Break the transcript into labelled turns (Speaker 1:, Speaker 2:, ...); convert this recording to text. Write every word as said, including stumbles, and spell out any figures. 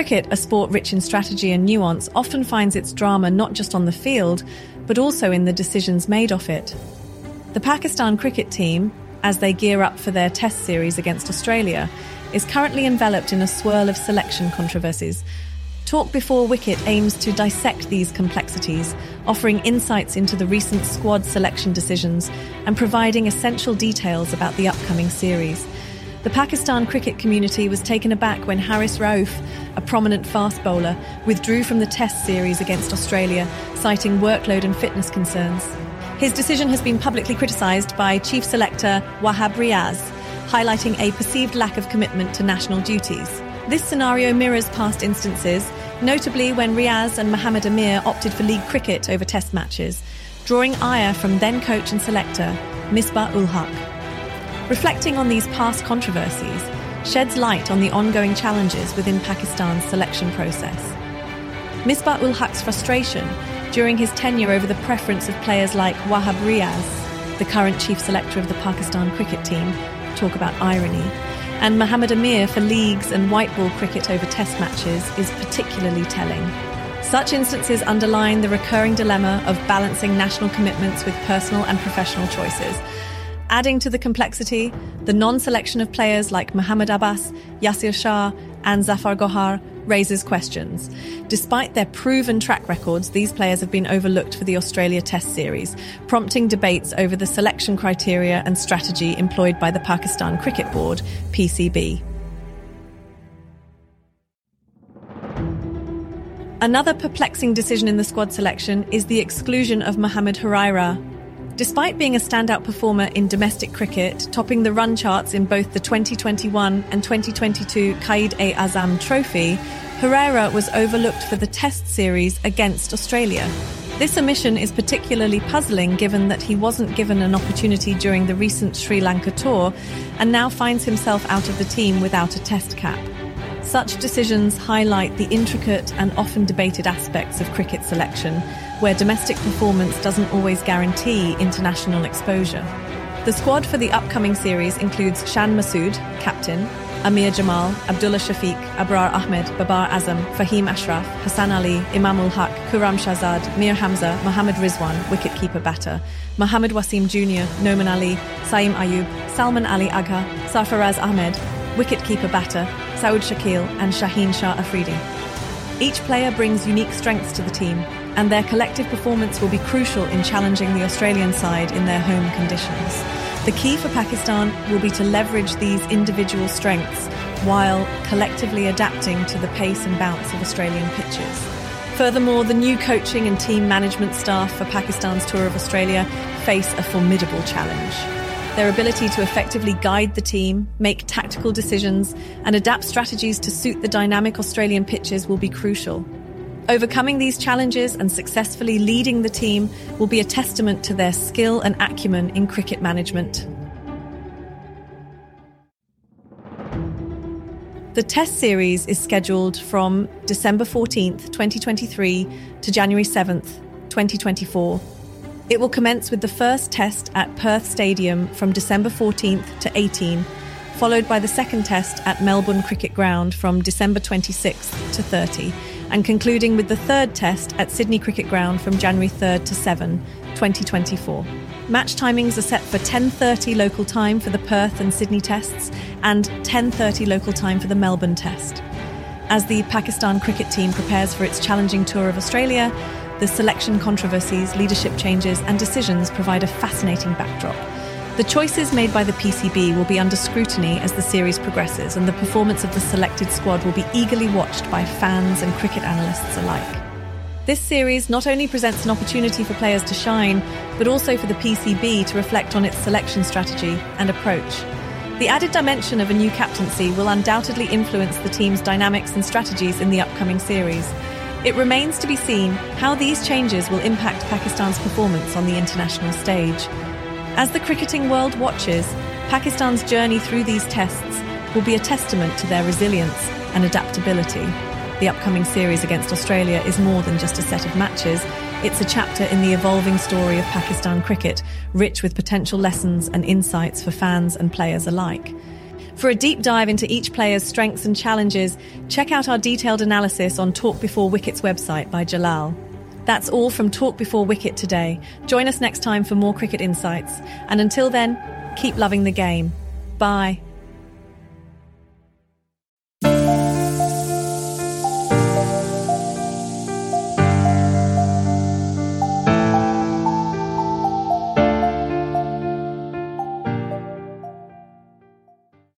Speaker 1: Cricket, a sport rich in strategy and nuance, often finds its drama not just on the field, but also in the decisions made off it. The Pakistan cricket team, as they gear up for their test series against Australia, is currently enveloped in a swirl of selection controversies. Talk Before Wicket aims to dissect these complexities, offering insights into the recent squad selection decisions and providing essential details about the upcoming series. The Pakistan cricket community was taken aback when Haris Rauf, a prominent fast bowler, withdrew from the test series against Australia, citing workload and fitness concerns. His decision has been publicly criticised by Chief Selector Wahab Riaz, highlighting a perceived lack of commitment to national duties. This scenario mirrors past instances, notably when Riaz and Mohammad Amir opted for league cricket over test matches, drawing ire from then-coach and selector Misbah-ul-Haq. Reflecting on these past controversies sheds light on the ongoing challenges within Pakistan's selection process. Misbah-ul-Haq's frustration during his tenure over the preference of players like Wahab Riaz, the current chief selector of the Pakistan cricket team, talk about irony, and Mohammad Amir for leagues and white ball cricket over test matches is particularly telling. Such instances underline the recurring dilemma of balancing national commitments with personal and professional choices. Adding to the complexity, the non-selection of players like Mohammad Abbas, Yasir Shah and Zafar Gohar raises questions. Despite their proven track records, these players have been overlooked for the Australia Test Series, prompting debates over the selection criteria and strategy employed by the Pakistan Cricket Board, P C B. Another perplexing decision in the squad selection is the exclusion of Mohammad Huraira. Despite being a standout performer in domestic cricket, topping the run charts in both the twenty twenty-one and twenty twenty-two Quaid-e-Azam Trophy, Huraira was overlooked for the Test series against Australia. This omission is particularly puzzling given that he wasn't given an opportunity during the recent Sri Lanka tour and now finds himself out of the team without a Test cap. Such decisions highlight the intricate and often debated aspects of cricket selection, where domestic performance doesn't always guarantee international exposure. The squad for the upcoming series includes Shan Masood, captain, Amir Jamal, Abdullah Shafiq, Abrar Ahmed, Babar Azam, Fahim Ashraf, Hassan Ali, Imamul Haq, Kuram Shahzad, Mir Hamza, Mohammad Rizwan, wicketkeeper batter, Mohammad Wasim Junior, Noman Ali, Saim Ayub, Salman Ali Agha, Sarfaraz Ahmed, wicketkeeper batter, Saud Shakil and Shaheen Shah Afridi. Each player brings unique strengths to the team, and their collective performance will be crucial in challenging the Australian side in their home conditions. The key for Pakistan will be to leverage these individual strengths while collectively adapting to the pace and bounce of Australian pitches. Furthermore, the new coaching and team management staff for Pakistan's tour of Australia face a formidable challenge. Their ability to effectively guide the team, make tactical decisions, and adapt strategies to suit the dynamic Australian pitches will be crucial. Overcoming these challenges and successfully leading the team will be a testament to their skill and acumen in cricket management. The Test series is scheduled from December fourteenth, twenty twenty-three to January seventh, twenty twenty-four. It will commence with the first test at Perth Stadium from December fourteenth to eighteenth, followed by the second test at Melbourne Cricket Ground from December twenty-sixth to thirtieth, and concluding with the third test at Sydney Cricket Ground from January third to seventh, twenty twenty-four. Match timings are set for ten thirty local time for the Perth and Sydney tests and ten thirty local time for the Melbourne test. As the Pakistan cricket team prepares for its challenging tour of Australia, the selection controversies, leadership changes and decisions provide a fascinating backdrop. The choices made by the P C B will be under scrutiny as the series progresses, and the performance of the selected squad will be eagerly watched by fans and cricket analysts alike. This series not only presents an opportunity for players to shine, but also for the P C B to reflect on its selection strategy and approach. The added dimension of a new captaincy will undoubtedly influence the team's dynamics and strategies in the upcoming series. It remains to be seen how these changes will impact Pakistan's performance on the international stage. As the cricketing world watches, Pakistan's journey through these tests will be a testament to their resilience and adaptability. The upcoming series against Australia is more than just a set of matches. It's a chapter in the evolving story of Pakistan cricket, rich with potential lessons and insights for fans and players alike. For a deep dive into each player's strengths and challenges, check out our detailed analysis on Talk Before Wicket's website by Jalal. That's all from Talk Before Wicket today. Join us next time for more cricket insights. And until then, keep loving the game. Bye.